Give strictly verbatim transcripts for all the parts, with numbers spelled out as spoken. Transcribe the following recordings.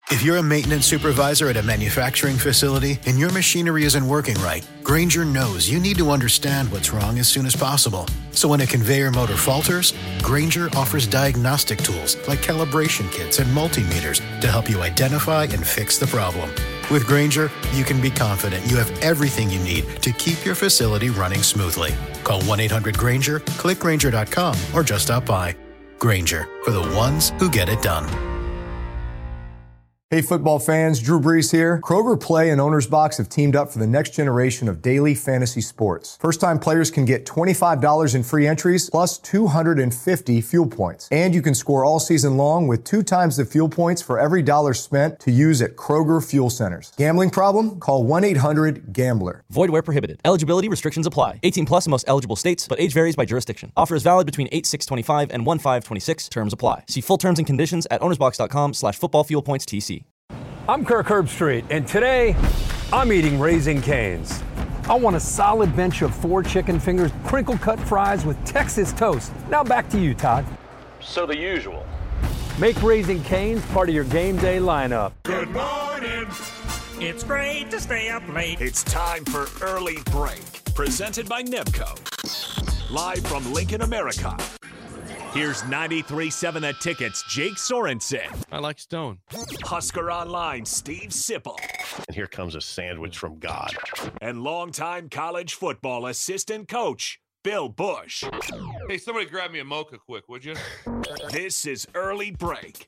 If you're a maintenance supervisor at a manufacturing facility and your machinery isn't working right, Grainger knows you need to understand what's wrong as soon as possible. So when a conveyor motor falters, Grainger offers diagnostic tools like calibration kits and multimeters to help you identify and fix the problem. With Grainger, you can be confident you have everything you need to keep your facility running smoothly. Call one eight hundred Grainger, click Grainger dot com, or just stop by. Grainger, for the ones who get it done. Hey football fans, Drew Brees here. Kroger Play and Owner's Box have teamed up for the next generation of daily fantasy sports. First-time players can get twenty-five dollars in free entries plus two hundred fifty fuel points. And you can score all season long with two times the fuel points for every dollar spent to use at Kroger Fuel Centers. Gambling problem? Call one eight hundred gambler. Void where prohibited. Eligibility restrictions apply. eighteen plus in most eligible states, but age varies by jurisdiction. Offer is valid between eight six twenty-five and one five twenty-six. Terms apply. See full terms and conditions at ownersbox.com slash football fuel points TC. I'm Kirk Herbstreit, and today I'm eating Raising Cane's. I want a solid bench of four chicken fingers, crinkle-cut fries with Texas toast. Now back to you, Todd. So the usual. Make Raising Cane's part of your game day lineup. Good morning. It's great to stay up late. It's time for Early Break, presented by Nebco. Live from Lincoln, America. Here's ninety-three point seven The Ticket's Jake Sorensen. I like Stone. Husker Online, Steve Sipple. And here comes a sandwich from God. And longtime college football assistant coach, Bill Bush. Hey, somebody grab me a mocha quick, would you? This is Early Break.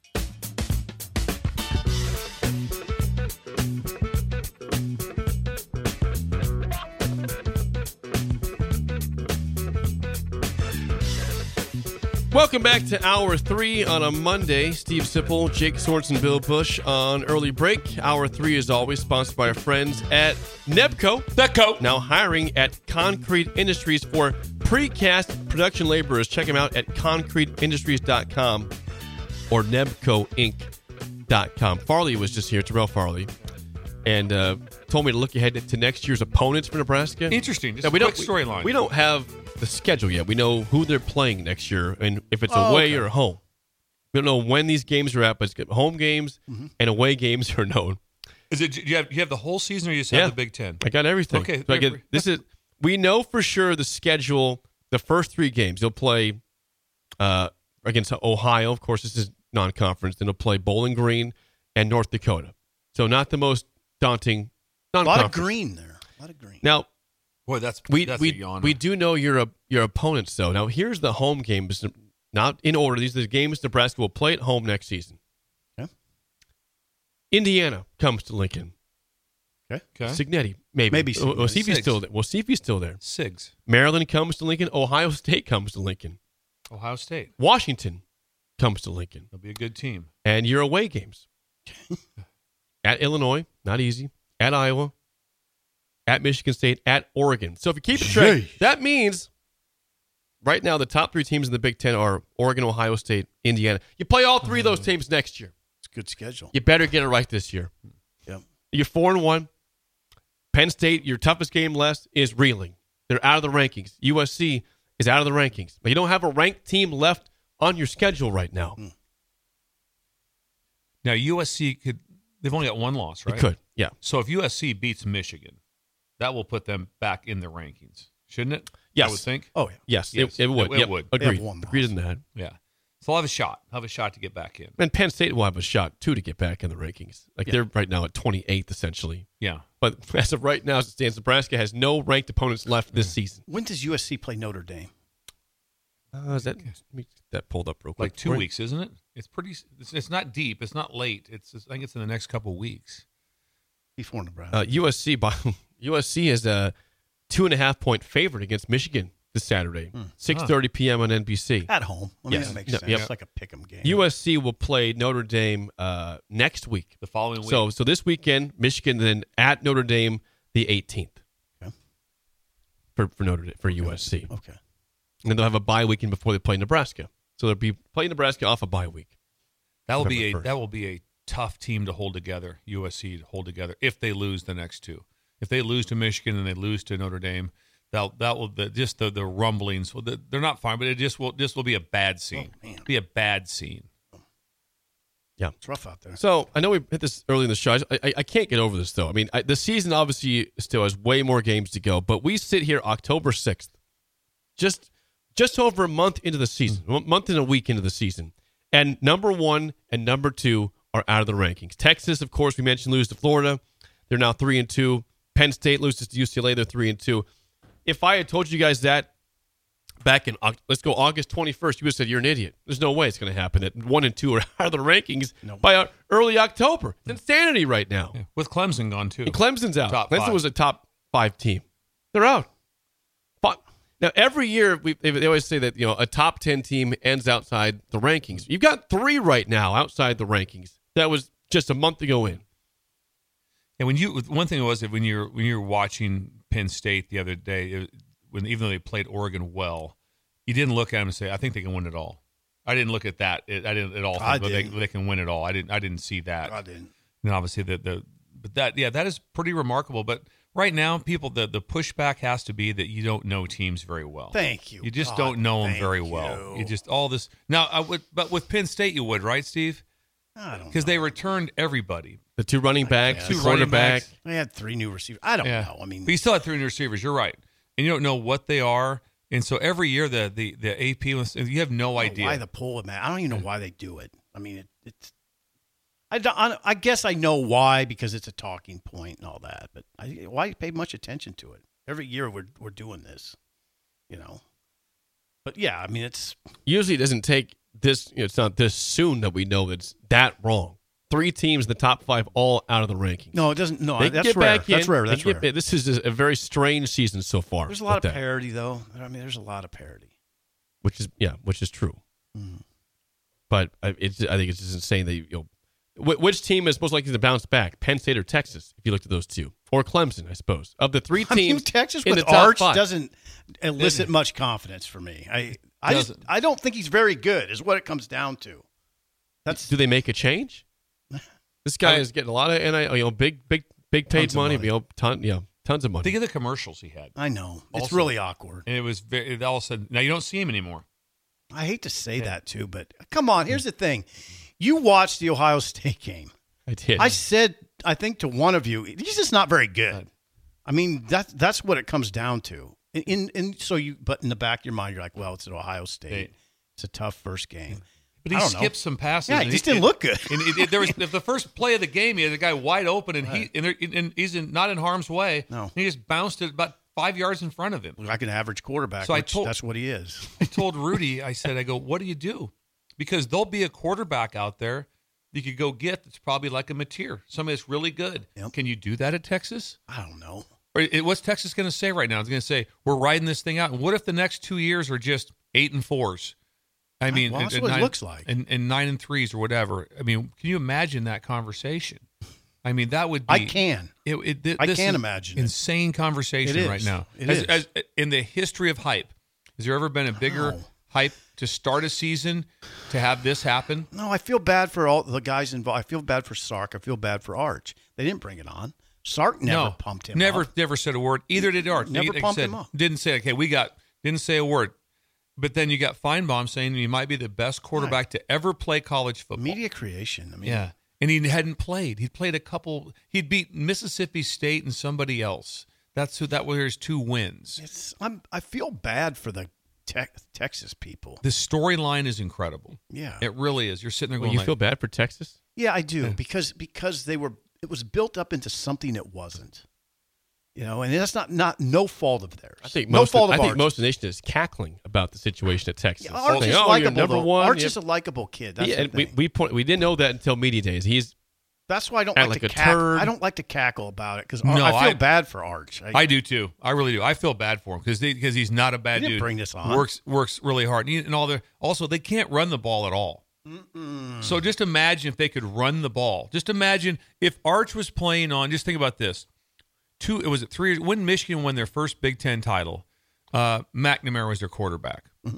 Welcome back to Hour three on a Monday. Steve Sipple, Jake Sorensen, Bill Bush on Early Break. Hour three is always sponsored by our friends at Nebco. Nebco. Now hiring at Concrete Industries for precast production laborers. Check them out at concrete industries dot com or nebco inc dot com. Farley was just here, Terrell Farley, and uh, told me to look ahead to next year's opponents for Nebraska. Interesting. Just now, a we quick don't, storyline. We, we don't have the schedule yet. We know who they're playing next year and if it's oh, away okay. or home. We don't know when these games are at, but it's home games mm-hmm. and away games are known. Is it you have you have the whole season or you just yeah. have the Big Ten? I got everything. Okay. So I get, this is we know for sure the schedule, the first three games. They'll play uh, against Ohio. Of course, this is non-conference. Then they'll play Bowling Green and North Dakota. So not the most daunting non-conference. A lot of green there. A lot of green. Now, boy, that's we that's we, a yawner. we do know your your opponents though. Now here's the home games, not in order. These are the games Nebraska will play at home next season. Okay. Indiana comes to Lincoln. Okay. Okay. Signetti, maybe. Maybe We'll, we'll see if he's Sigs. still there. We'll see if he's still there. Sigs. Maryland comes to Lincoln. Ohio State comes to Lincoln. Ohio State. Washington comes to Lincoln. They'll be a good team. And your away games. At Illinois, not easy. At Iowa. At Michigan State. At Oregon. So if you keep it straight, that means right now the top three teams in the Big Ten are Oregon, Ohio State, Indiana. You play all three of those teams next year. It's a good schedule. You better get it right this year. Yep. You're four and one. Penn State, your toughest game left is reeling. They're out of the rankings. U S C is out of the rankings. But you don't have a ranked team left on your schedule right now. Mm. Now U S C could. They've only got one loss, right? It could, yeah. So if U S C beats Michigan, that will put them back in the rankings, shouldn't it? Yes. I would think. Oh, yeah. Yes, Yes, it, it would. it- it Yep, would. Agreed. They have one Agreed loss. in that. Yeah. So they'll have a shot. They'll have a shot to get back in. And Penn State will have a shot, too, to get back in the rankings. Like, Yeah. they're right now at twenty-eighth, essentially. Yeah. But as of right now, as it stands, Nebraska has no ranked opponents left this season. When does U S C play Notre Dame? Uh, is that, let me get that pulled up real quick. Like two Where- weeks, isn't it? It's pretty. It's, it's not deep. It's not late. It's. I think it's in the next couple weeks. Before Nebraska. Uh, U S C by, U S C is a two and a half point favorite against Michigan this Saturday, Hmm. six thirty p.m. on N B C. At home. I mean, Yes. that makes No, sense. yep. It's like a pick'em game. U S C will play Notre Dame uh, next week. The following week. So, so this weekend, Michigan, then at Notre Dame the eighteenth. Okay. For for Notre Dame, for U S C, Okay. and then they'll have a bye weekend before they play Nebraska. So they'll be playing Nebraska off a bye week. that will be a November first. that will be a tough team to hold together. U S C to hold together if they lose the next two. If they lose to Michigan and they lose to Notre Dame, that that will the, just the the rumblings. Well, the, they're not fine, but it just will just will be a bad scene. Oh, man. Be a bad scene. Yeah. It's rough out there. So I know we hit this early in the show. I, I, I can't get over this, though. I mean, I, the season obviously still has way more games to go, but we sit here October sixth, just just over a month into the season, a month and a week into the season, and number one and number two are out of the rankings. Texas, of course, we mentioned, lose to Florida. They're now three and two. Penn State loses to U C L A. They're three and two. If I had told you guys that back in, let's go August twenty-first, you would have said, you're an idiot. There's no way it's going to happen that one and two are out of the rankings no. by uh, early October. It's insanity right now. Yeah. With Clemson gone, too. And Clemson's out. Top Clemson five. was a top five team. They're out. But now, every year, we, they, they always say that, you know, a top ten team ends outside the rankings. You've got three right now outside the rankings. That was just a month ago in. And when you, one thing was that when you're when you're watching Penn State the other day, it, when even though they played Oregon well, you didn't look at them and say, "I think they can win it all." I didn't look at that. It, I didn't at all. I think did. they, they can win it all. I didn't. I didn't see that. I didn't. And obviously the the but that yeah that is pretty remarkable. But right now, people the the pushback has to be that you don't know teams very well. Thank you. You just God, don't know them very you. well. You just all this now. I would, but with Penn State, you would, right, Steve? I don't Because they returned everybody. The two running backs, Two the running quarterback. backs. They had three new receivers. I don't Yeah. know. I mean, But you still have three new receivers. You're right, and you don't know what they are. And so every year the the, the A P, you have no I don't know idea. why the poll, man. I don't even know why they do it. I mean, it, it's. I, don't, I, I guess I know why because it's a talking point and all that. But I, why pay much attention to it? Every year we're we're doing this, you know. But yeah, I mean, it's Usually it doesn't take this, you know, it's not this soon that we know it's that wrong. Three teams in the top five all out of the rankings. no, it doesn't. No, They can that's get rare. back in. That's rare. They That's can rare. get- This is a very strange season so far. There's a lot with of that, parity, though. I mean, there's a lot of parity. which is yeah, which is true. Mm-hmm. But I, it's, I think it's just insane that you know, wh- which team is most likely to bounce back, Penn State or Texas? If you looked at those two, or Clemson, I suppose. Of the three I mean, teams, Texas in with the top Arch five. doesn't elicit much confidence for me. I I just Doesn't. I don't think he's very good. Is what it comes down to. That's Do they make a change? This guy is getting a lot of N I L, you know, big, big, big paid Tons of money, money. you know, ton, yeah, tons of money. Think of the commercials he had. I know. It's Also- really awkward. And it was very, all of a sudden, now you don't see him anymore. I hate to say that too, but come on. Here's the thing: you watched the Ohio State game. I did. I said, I think to one of you, he's just not very good. I mean, that's that's what it comes down to. In, in, in so you, but in the back of your mind, you're like, well, it's at Ohio State. State. It's a tough first game. But I he don't know. skipped some passes. Yeah, he and just didn't look good. And it, it, there was if the first play of the game, he had a guy wide open, and Right. he and, there, and he's in, not in harm's way. No. And he just bounced it about five yards in front of him. Like an average quarterback, So I which told- that's what he is. I told Rudy, I said, I go, what do you do? Because there'll be a quarterback out there you could go get that's probably like a Mateer, somebody that's really good. Yep. Can you do that at Texas? I don't know. Or it, what's Texas going to say right now? It's going to say, we're riding this thing out. And what if the next two years are just eight and fours? I Right, mean, well, that's and, what it nine, looks like. And, and nine and threes or whatever. I mean, can you imagine that conversation? I mean, that would be. I can. It, it, th- I this can is imagine it. Insane conversation It is. right now. It as, is. As, in the history of hype, has there ever been a bigger No. hype to start a season to have this happen? No, I feel bad for all the guys involved. I feel bad for Sark. I feel bad for Arch. They didn't bring it on. Sark never no, pumped him Never, up. never said a word. Either did Arch. Never Like I pumped said, him up. Didn't say, okay, we got, didn't say a word. But then you got Feinbaum saying he might be the best quarterback to ever play college football. Media creation. I mean, Yeah. And he hadn't played. He'd played a couple. He'd beat Mississippi State and somebody else. That's who. That was his two wins. It's, I'm, I feel bad for the te- Texas people. The storyline is incredible. Yeah. It really is. You're sitting there Well, going, you like, feel bad for Texas? Yeah, I do because because they were it was built up into something it wasn't. You know, and that's not not no fault of theirs. I think no most. fault of, of I think Arch. most of the nation is cackling about the situation at Texas. Yeah, Arch Saying, is oh, you're likable. number though. one. Arch You is a likable kid. That's Yeah, the and we thing. we point, we didn't know that until media days. He's That's why I don't act like, like to a cackle. turd. I don't like to cackle about it because No, I feel I- bad for Arch. I, I do too. I really do. I feel bad for him because because he's not a bad He didn't dude. bring this on. Works works really hard and, he- and all the also they can't run the ball at all. Mm-mm. So just imagine if they could run the ball. Just imagine if Arch was playing on. Just think about this. Two. It was it three. When Michigan won their first Big Ten title, uh, McNamara was their quarterback. Mm-hmm.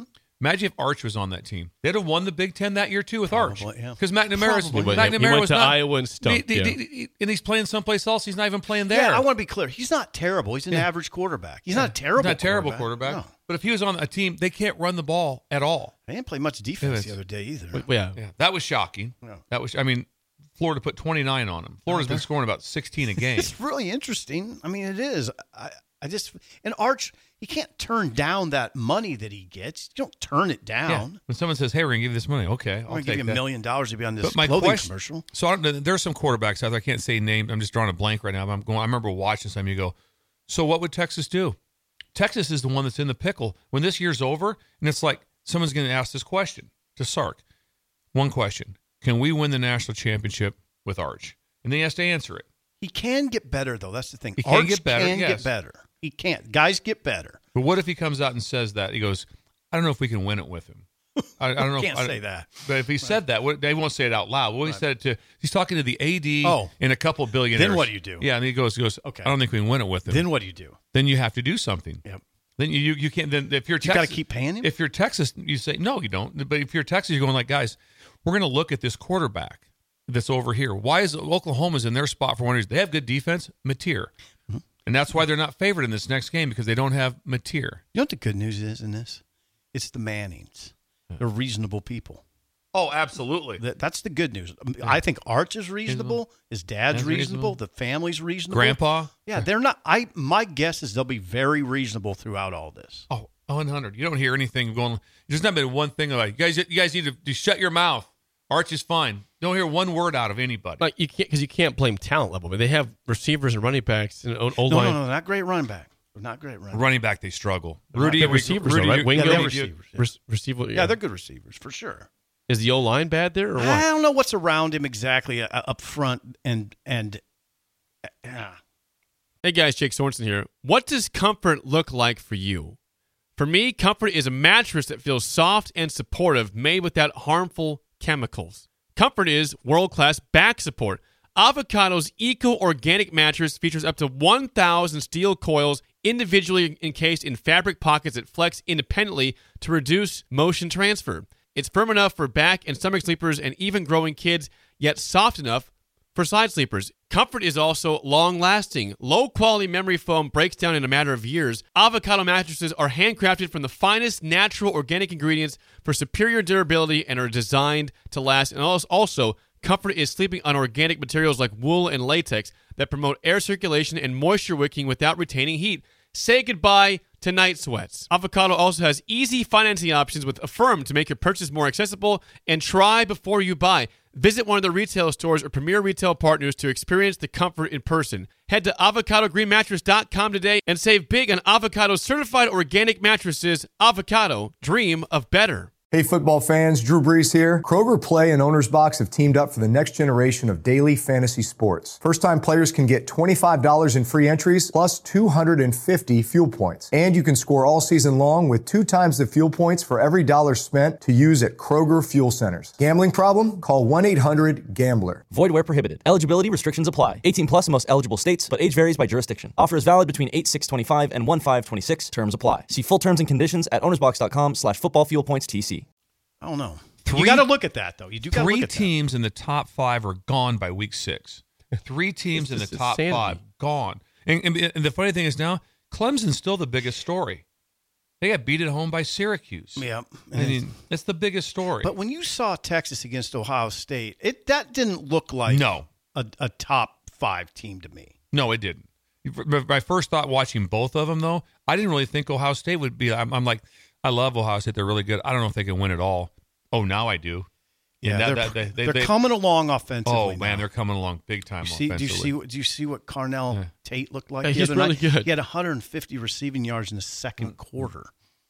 Imagine if Arch was on that team. They'd have won the Big Ten that year too with Probably, Arch. yeah. Because McNamara's Probably. McNamara He went was to not, Iowa and stumped, he- he- yeah. he- and he's playing someplace else. He's not even playing there. Yeah, I want to be clear. He's not terrible. He's an Yeah. average quarterback. He's not a terrible He's not a terrible quarterback. quarterback. No. But if he was on a team, they can't run the ball at all. They didn't play much defense Yes. the other day either. But, yeah. Yeah, that was shocking. Yeah. That was. I mean, Florida put twenty-nine on him. Florida's been scoring about sixteen a game. It's really interesting. I mean, it is. I, I just and Arch, he can't turn down that money that he gets. You don't turn it Yeah. down. When someone says, "Hey, we're gonna give you this money," okay, I'm I'll going to take give you a that. million dollars to be on this But my clothing question, commercial. so I don't, there's some quarterbacks out there. I can't say name. I'm just drawing a blank right now. But I'm going. I remember watching some. You go, so what would Texas do? Texas is the one that's in the pickle. When this year's over, and it's like someone's going to ask this question to Sark. One question: can we win the national championship with Arch? And then he has to answer it. He can get better, though. That's the thing. He can Arch get better, Can yes. get better. He can't. Guys get better. But what if he comes out and says that? He goes, I don't know if we can win it with him. I, I don't know. Can't if, I, say that. But if he said that, what, they won't say it out loud. Well, he said it to. He's talking to the A D Oh. and a couple billionaires. Then what do you do? Yeah, and he goes, he goes. Okay. I don't think we can win it with him. Then what do you do? Then you have to do something. Yep. Then you you, you can't. Then if you're You gotta Texas, keep paying him? If you're Texas, you say no, you don't. But if you're Texas, you're going like, guys, we're going to look at this quarterback that's over here. Why is Oklahoma's in their spot for one reason? They have good defense, Mateer. Mm-hmm. And that's why they're not favored in this next game because they don't have Mateer. You know what the good news is in this? It's the Mannings. They're reasonable people. Oh, absolutely. That, that's the good news. I think Arch is reasonable. His dad's Dad's reasonable. reasonable. The family's reasonable. Grandpa? Yeah, they're not. I my guess is they'll be very reasonable throughout all this. Oh, one hundred. You don't hear anything going. There's not been one thing like, you guys, you guys need to, to shut your mouth. Arch is fine. Don't hear one word out of anybody. Like you can't because you can't blame talent level. But they have receivers and running backs and old No, line. no, no, not great running back. Not great running. Running back, they struggle. They're not Rudy, good receivers, Rudy, though, right? you- Wingo, Yeah, they're you- receivers. Yeah. Re- receiver, Yeah, they're good receivers for sure. Is the O line bad there or what? I don't know what's around him exactly uh, up front and and. Uh, yeah. Hey guys, Jake Sorensen here. What does comfort look like for you? For me, comfort is a mattress that feels soft and supportive, made without harmful chemicals. Comfort is world-class back support. Avocado's eco-organic mattress features up to one thousand steel coils individually encased in fabric pockets that flex independently to reduce motion transfer. It's firm enough for back and stomach sleepers and even growing kids, yet soft enough for side sleepers. Comfort is also long-lasting. Low-quality memory foam breaks down in a matter of years. Avocado mattresses are handcrafted from the finest natural organic ingredients for superior durability and are designed to last. And also, Comfort is sleeping on organic materials like wool and latex that promote air circulation and moisture wicking without retaining heat. Say goodbye to night sweats. Avocado also has easy financing options with Affirm to make your purchase more accessible, and try before you buy. Visit one of the retail stores or premier retail partners to experience the comfort in person. Head to avocado green mattress dot com today and save big on Avocado's certified organic mattresses. Avocado, dream of better. Hey football fans, Drew Brees here. Kroger Play and Owner's Box have teamed up for the next generation of daily fantasy sports. First-time players can get twenty-five dollars in free entries plus two hundred fifty fuel points. And you can score all season long with two times the fuel points for every dollar spent to use at Kroger Fuel Centers. Gambling problem? Call one eight hundred gambler. Void where prohibited. Eligibility restrictions apply. eighteen plus in most eligible states, but age varies by jurisdiction. Offer is valid between eight six twenty-five and one five twenty-six. Terms apply. See full terms and conditions at ownersbox dot com slash football fuel points T C. I don't know. Three- you got to look at that, though. You do got to Three look at teams in the top five are gone by week six. Three teams in the It's top insanity. five gone. And, and, and the funny thing is now, Clemson's still the biggest story. They got beat at home by Syracuse. that. Yeah. I mean, that's the biggest story. But when you saw Texas against Ohio State, it that didn't look like No. a, a top five team to me. No, it didn't. My first thought watching both of them, though, I didn't really think Ohio State would be. I'm, I'm like, I love Ohio State. They're really good. I don't know if they can win it all. Oh, now I do. Yeah, And that- they're, that- they- they- they're they- coming along offensively. Oh, man, now. they're coming along big time You see, do you offensively. see what do you see what Carnell Yeah. Tate looked like? Yeah, the he's other really night? good. He had one hundred fifty receiving yards in the second quarter.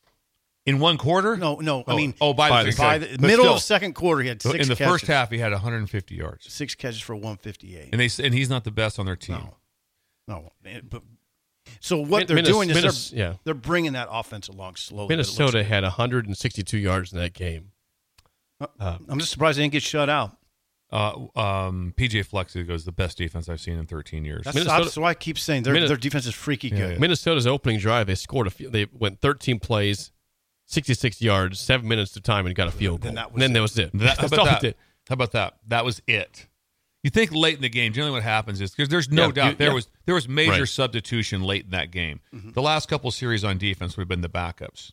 In one quarter? No, no. I Oh, mean, oh, by, by the, the- by okay. the But middle still, of second quarter, he had six in the catches. first half, he had one hundred fifty yards, six catches for one fifty-eight. and they and he's not the best on their team. No, no. man, But so what Min- they're Minnes- doing is Minnes- they're, yeah. they're bringing that offense along slowly. but it looks Minnesota good. had one hundred sixty-two yards in that game. Uh, I'm just surprised they didn't get shut out. Uh, um, P J Flex goes the best defense I've seen in thirteen years. That's, Minnesota- that's why I keep saying their Minnes- their defense is freaky good. Minnesota's opening drive, they scored a few, they went thirteen plays, sixty-six yards, seven minutes of time, and got a field goal. Then that was and then it. that was it. That, how, That's about all it that? did. how about that? That was it. You think late in the game, generally what happens is because there's no Yeah, doubt you- there yeah. was there was major Right. substitution late in that game. Mm-hmm. The last couple series on defense would have been the backups.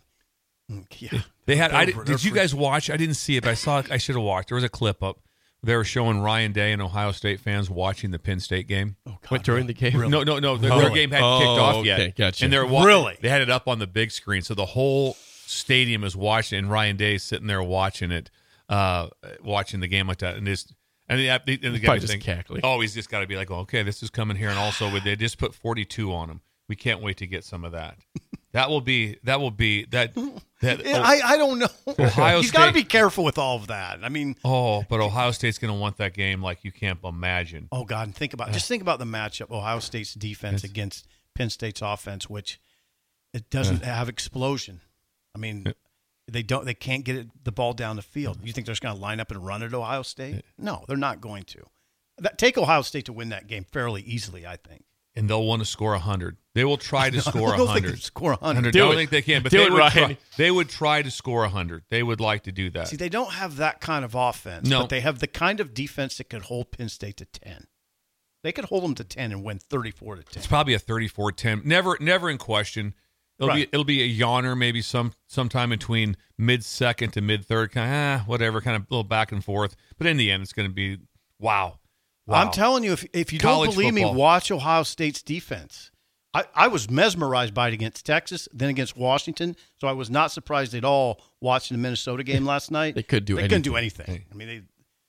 Yeah. They had. I, They're- did they're did you free- guys watch? I didn't see it, but I saw. I should have watched. There was a clip up. They were showing Ryan Day and Ohio State fans watching the Penn State game. Oh, God, Went during the game. No, no, no. The, Oh. their game hadn't kicked Oh, off yet. okay, gotcha. And they're wa- Really? They had it up on the big screen, so the whole stadium is watching, and Ryan Day sitting there watching it, uh, watching the game like that, and this. And the, and the guy Probably was just thinking, cackling. oh, he's just got to be like, oh, okay, this is coming here, and also they just put forty-two on him. We can't wait to get some of that. That will be that will be that that. Yeah, I, I don't know. Ohio He's got to State- be careful with all of that. I mean, Oh, but Ohio State's going to want that game like you can't imagine. oh God, and think about just think about the matchup: Ohio State's defense Yes. against Penn State's offense, which it doesn't have explosion. I mean, they don't, they can't get it, the ball down the field. You think they're just going to line up and run at Ohio State? No, they're not going to. That, take Ohio State to win that game fairly easily, I think. And they'll want to score one hundred. They will try to score I don't think one they hundred. score one hundred. I Do don't it. think they can, but Do they it, would, Ryan. try, they would try to score one hundred. They would like to do that. See, they don't have that kind of offense, No. but they have the kind of defense that could hold Penn State to ten. They could hold them to ten and win thirty-four to ten. It's probably a thirty-four ten. Never never in question. It'll Right. be it'll be a yawner maybe some sometime between mid second to mid third, kind of ah, whatever, kind of a little back and forth. But in the end, it's going to be wow. wow. I'm telling you, if if you College don't believe football. me, watch Ohio State's defense. I, I was mesmerized by it against Texas, then against Washington, so I was not surprised at all watching the Minnesota game last night. They could do They couldn't do anything. I mean, they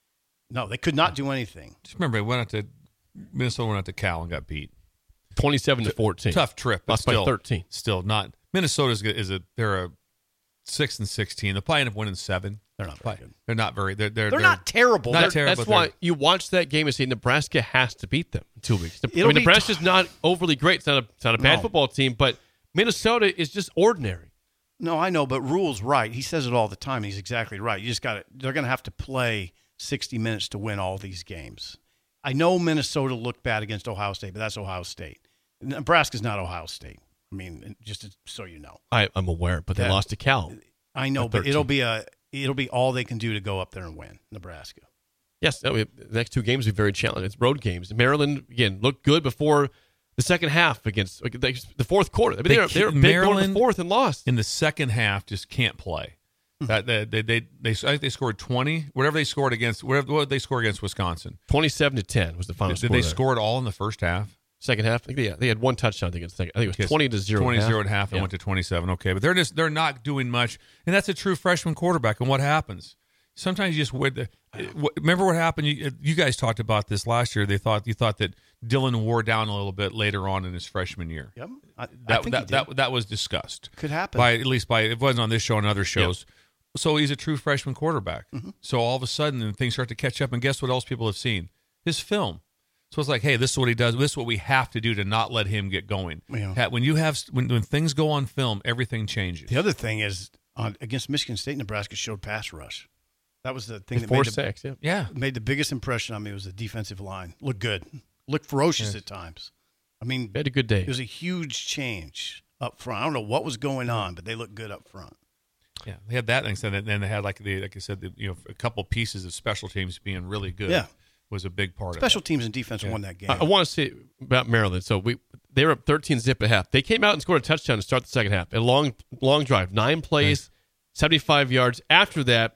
no, they could not do anything. Just remember, they went out to Minnesota, went out to Cal and got beat. twenty-seven to fourteen. Tough trip, but Lost by still thirteen. Still not. Minnesota's good- is a they're a six and sixteen. They'll probably end up winning seven. They're not very good. They're not very. They're they're, They're not terrible. Not They're- terrible. That's but why they're- you watch that game and say Nebraska has to beat them in two weeks. I It'll mean, be Nebraska's t- not overly great. It's not a, it's not a bad No. football team, but Minnesota is just ordinary. No, I know, but Rule's right. He says it all the time. He's exactly right. You just got to. They're going to have to play sixty minutes to win all these games. I know Minnesota looked bad against Ohio State, but that's Ohio State. Nebraska's not Ohio State. I mean, just so you know. I, I'm aware, but they That- lost to Cal. I know, By but it'll thirteen. be a it'll be all they can do to go up there and win Nebraska. Yes, I mean, the next two games will be very challenging. It's road games. Maryland, again, looked good before the second half against like, the fourth quarter. I mean, They they, were they were can't- big going to Maryland- the fourth and lost. in the second half just can't play. That they, they they they I think they scored twenty. Whatever they scored against whatever what did they score against Wisconsin. twenty-seven to ten was the final Did, score. did they there. score it all in the first half? Second half? I think they, they had one touchdown against the second. I think it was Yes. twenty to zero. twenty at half. zero at half and Yeah. went to twenty-seven. Okay, but they're just they're not doing much, and that's a true freshman quarterback. And what happens? Sometimes you just with the, remember what happened. You, you guys talked about this last year. They thought you thought that Dylan wore down a little bit later on in his freshman year. Yep, I, That I think that, he did. that that was discussed. Could happen. by at least by it wasn't on this show and other shows. So he's a true freshman quarterback. Mm-hmm. So all of a sudden, then things start to catch up, and guess what else people have seen? His film. So it's like, hey, this is what he does. This is what we have to do to not let him get going. Yeah. Ha- When you have when, when things go on film, everything changes. The other thing is on against Michigan State, Nebraska showed pass rush. That was the thing that Four made the, sacks. Yeah. Yeah, made the biggest impression on me was the defensive line. Looked good. Looked ferocious Yes. at times. I mean, They had a good day. it was a huge change up front. I don't know what was going on, but they looked good up front. yeah. They had that thing said, and then they had like the like I said, the, you know, a couple pieces of special teams being really good. Yeah. was a big part Special of it. teams and defense Yeah. won that game. I, I want to say about Maryland. So we they were up thirteen zip at half. They came out and scored a touchdown to start the second half. A long long drive, nine plays, seventy-five yards. After that,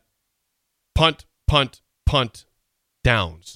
punt, punt, punt, downs.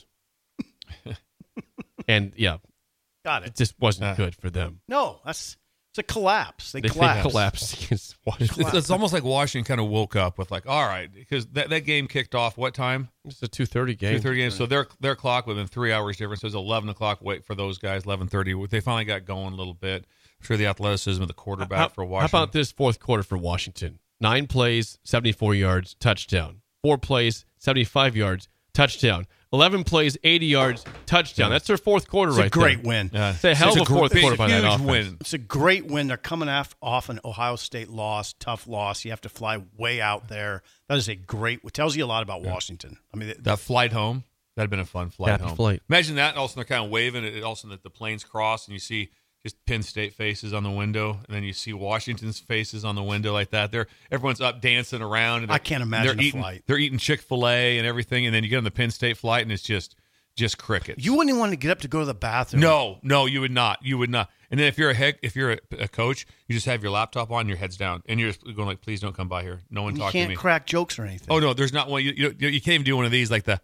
And yeah, Got it it. just wasn't Uh, good for them. No, that's it's a collapse. They, They, they collapsed. collapsed against Washington. It's, it's almost like Washington kind of woke up with like, all right, because that, that game kicked off what time? It's a two thirty game. Two thirty game. So their their clock within three hours difference. So it was eleven o'clock. Wait for those guys. Eleven thirty. They finally got going a little bit. I'm sure the athleticism of the quarterback How, for how Washington. about this fourth quarter for Washington? Nine plays, seventy-four yards, touchdown. Four plays, seventy-five yards, touchdown. Eleven plays, eighty yards, touchdown. That's their fourth quarter It's right a great there. win. Yeah. It's a hell It's of a gr- fourth big, quarter by that huge offense. win. It's a great win. They're coming off, off an Ohio State loss, tough loss. You have to fly way out there. That is a great. It tells you a lot about Washington. I mean, That flight home, that'd been a fun flight Happy home. flight. Imagine that. And all of a sudden they're kind of waving. And all of a sudden the, the planes cross, and you see just Penn State faces on the window, and then you see Washington's faces on the window like that. They're everyone's up dancing around. And I can't imagine they're a eating, flight. They're eating Chick-fil-A and everything, and then you get on the Penn State flight, and it's just just crickets. You wouldn't even want to get up to go to the bathroom. No, no, you would not. You would not. And then if you're a heck, if you're a, a coach, you just have your laptop on, your head's down, and you're just going like, "Please don't come by here. No one You talk to can't me." crack jokes or anything. Oh no, there's not one. You, you you can't even do one of these like the.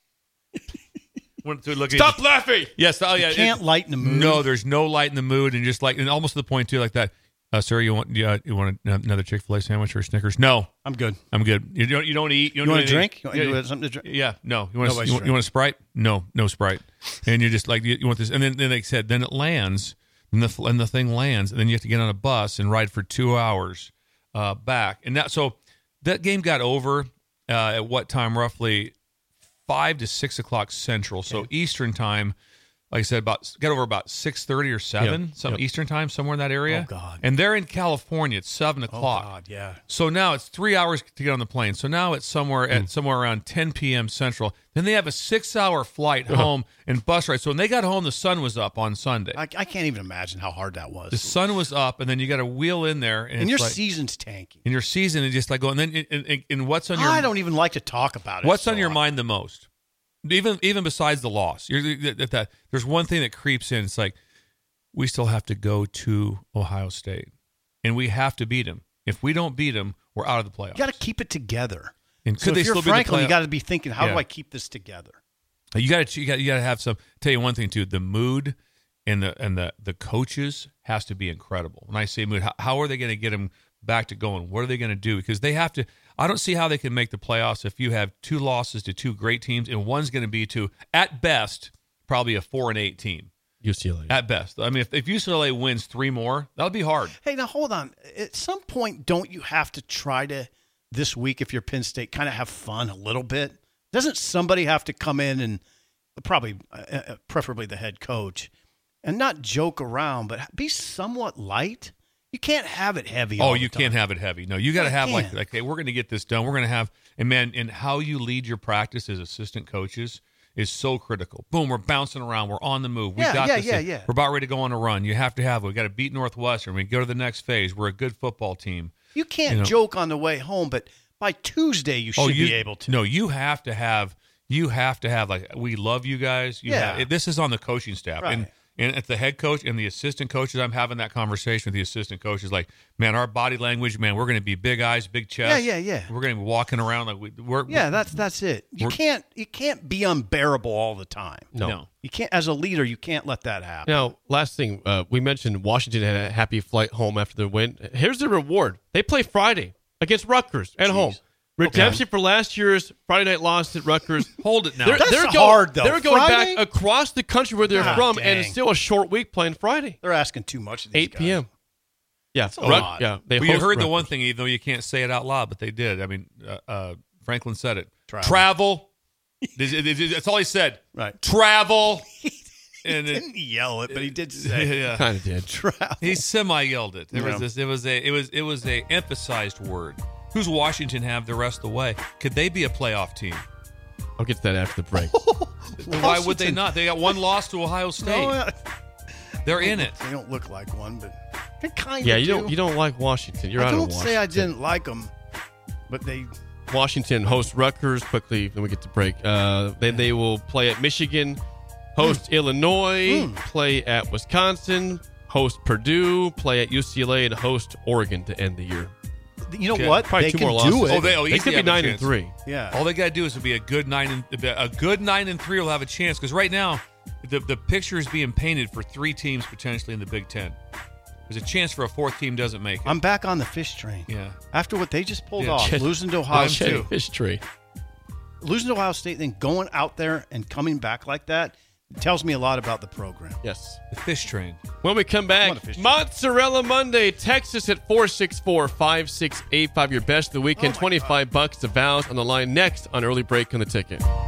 Stop laughing. Yes. Oh yeah. You can't it, lighten the mood. No, there's no light in the mood, and just like and almost to the point too, like that. Uh, sir, you want you, uh, you want another Chick-fil-A sandwich or Snickers? No, I'm good. I'm good. You don't you don't eat. You, You don't want do a anything. drink? You want, yeah, you want something to drink? Yeah. No. You want No a, you, want, you want a Sprite? No, no Sprite. And you're just like you, you want this, and then then they said then it lands, and the and the thing lands, and then you have to get on a bus and ride for two hours uh, back, and that so that game got over uh, at what time roughly five to six o'clock Central, so Okay. Eastern time. Like I said, about got over about six thirty or seven, Yep. some Yep. Eastern time, somewhere in that area. Oh, God. And they're in California. It's seven Oh, o'clock. God, yeah. So now it's three hours to get on the plane. So now it's somewhere at somewhere around ten p.m. Central. Then they have a six-hour flight home and bus ride. So when they got home, the sun was up on Sunday. I, I can't even imagine how hard that was. The sun was up, and then you got to wheel in there, and, and it's your like, season's tanking. and your season is just like going. And then and, and, and what's on your I don't even like to talk about it. What's so on your I- mind the most? Even even besides the loss, you're, that, that there's one thing that creeps in. It's like we still have to go to Ohio State, and we have to beat them. If we don't beat them, we're out of the playoffs. You got to keep it together. And So could they if you're still be in the Franklin, you playoff- got to be thinking, how Yeah. do I keep this together? You got to you got you got to have some. Tell you one thing too, the mood and the and the the coaches has to be incredible. When I say mood, how, how are they going to get them back to going? What are they going to do? Because they have to. I don't see how they can make the playoffs if you have two losses to two great teams, and one's going to be to, at best, probably a four and eight team. U C L A. At best. I mean, if, if U C L A wins three more, that'll be hard. Hey, now hold on. At some point, don't you have to try to, this week, if you're Penn State, kind of have fun a little bit? Doesn't somebody have to come in and probably, uh, preferably the head coach, and not joke around, but be somewhat light? You can't have it heavy. Oh, all you the time. can't have it heavy. No, you got to You have like, can't. like, hey, we're going to get this done. We're going to have, and man, and how you lead your practice as assistant coaches is so critical. Boom, we're bouncing around. We're on the move. We Yeah, got yeah, this. yeah, thing. yeah. We're about ready to go on a run. You have to have. We got to beat Northwestern. We go to the next phase. We're a good football team. You can't You know. joke on the way home, but by Tuesday, you should oh, you, be able to. No, you have to have. You have to have like we love you guys. You Yeah. have, this is on the coaching staff Right. and. And at the head coach and the assistant coaches, I'm having that conversation with the assistant coaches. Like, man, our body language, man, we're going to be big eyes, big chest. Yeah, yeah, yeah. We're going to be walking around like we, we're. Yeah, that's that's it. You We're- can't you can't be unbearable all the time. No. No. You can't, as a leader, you can't let that happen. Now, last thing, uh, we mentioned Washington had a happy flight home after the win. Here's the reward. They play Friday against Rutgers at home. Redemption for last year's Friday night loss at Rutgers. Hold it now. They're, That's they're hard, going, though. They're going Friday? back across the country where they're God from, dang. and it's still a short week playing Friday. They're asking too much of these eight p.m. guys. Yeah, a lot. yeah. They Well, you host heard the Rutgers. one thing, even though you can't say it out loud, but they did. I mean, uh, uh, Franklin said it. Travel. Travel. This- it- it- That's all he said. Right. Travel. He And it, didn't yell it, but he did say yeah. Kind of did. travel. He semi yelled it. There Yeah. was this. It was a. It was. It was a emphasized word. Who's Washington have the rest of the way? Could they be a playoff team? I'll get to that after the break. Why would they not? They got one loss to Ohio State. No, uh, They're in it. They don't look like one, but they kind of yeah, you do. don't you don't like Washington. You're I out don't of Washington. say I didn't like them, but they. Washington hosts Rutgers quickly. Then we get to break. Uh, then they will play at Michigan, host Illinois, Mm. play at Wisconsin, host Purdue, play at U C L A, and host Oregon to end the year. You know Okay. what? Probably they two can more do losses. it. Oh, they, oh, They easily could be have a nine and chance. three. yeah. All they got to do is be a good nine and a good nine and three will have a chance because right now the the picture is being painted for three teams potentially in the Big Ten. There's a chance for a fourth team doesn't make it. I'm back on the fish train. yeah. After what they just pulled Yeah, off, Chet- losing to Ohio I'm State, too. Fish tree. losing to Ohio State, then going out there and coming back like that, it tells me a lot about the program. Yes. The fish train. When we come I'm back, on a fish trip. Mozzarella Monday, Texas at four six four, five six eight five. Your best of the weekend, Oh my twenty-five bucks to vows on the line next on Early Break on the Ticket.